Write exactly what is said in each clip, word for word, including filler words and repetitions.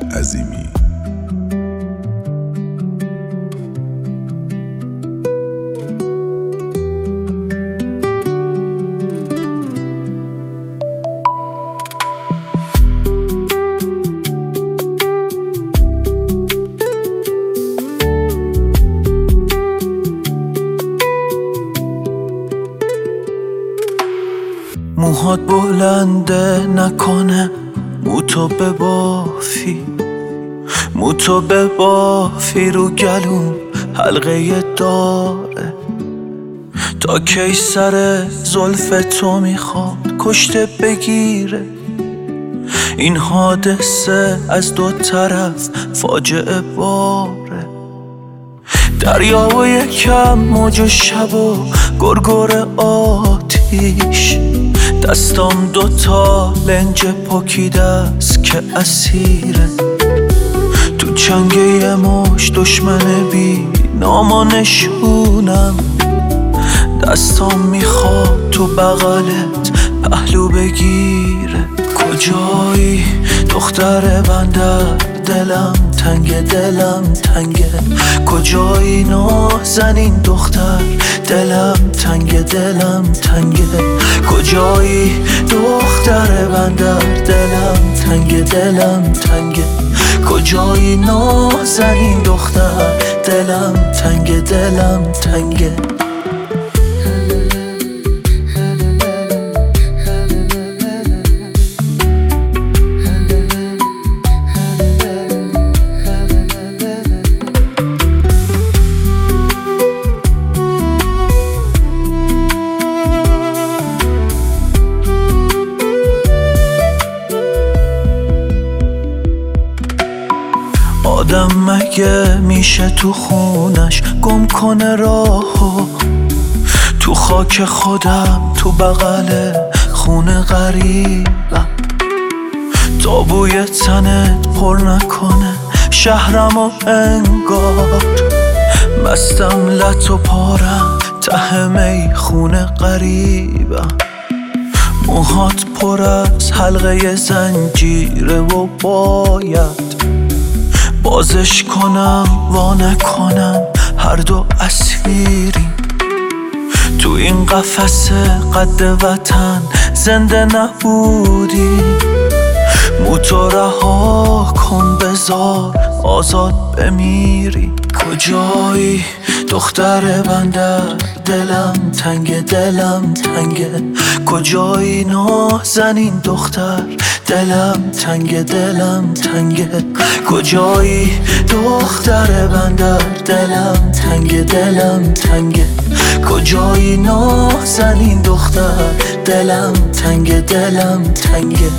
عظیمی. موهات بلنده نکنه، موتو ببافی موتو ببافی رو گلوم حلقه داره. تا کی سر زلف تو میخواد کشته بگیره؟ این حادثه از دو طرف فاجعه باره. دریا و یکم موج و شب و گرگر آتیش، دستام دوتا لنج پاکیده است که اسیره. تو چنگ یه مش دشمن بی نام و نشونم، دستام میخواد تو بغلت پهلو بگیره. کجایی دختر بندر، دلم تنگه دلم تنگه. کجایی نازنین دختر، دلم تنگه دلم تنگه. کجایی دختر بندر، دلم تنگه دلم تنگه. کجایی نازنین دختر، دلم تنگه دلم تنگه. آدم مگه میشه تو خونش گم کنه راهو؟ تو خاک خودم تو بغل خونه غریبم. تا بوی تنت پر نکنه شهرم و انگار مستم لط و پارم ته می خونه غریبم. موهات پر از حلقه زنجیره و باید بازش کنم وا نکنم، هر دو اسیریم. تو این قفس قد وطن زنده نبودی. موتو رها کن بذار آزاد بمیری. کجایی دختر بندر، دلم تنگه دلم تنگه. کجایی نازنین دختر، دلم تنگه دلم تنگه. کجایی دختر بندر، دلم تنگه دلم تنگه. کجایی نازنین دختر، دلم تنگه دلم تنگه.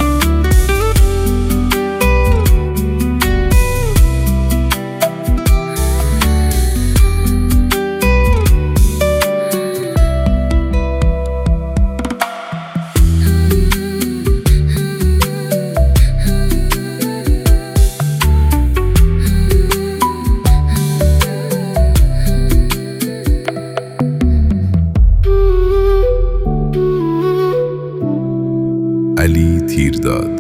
علی تیرداد.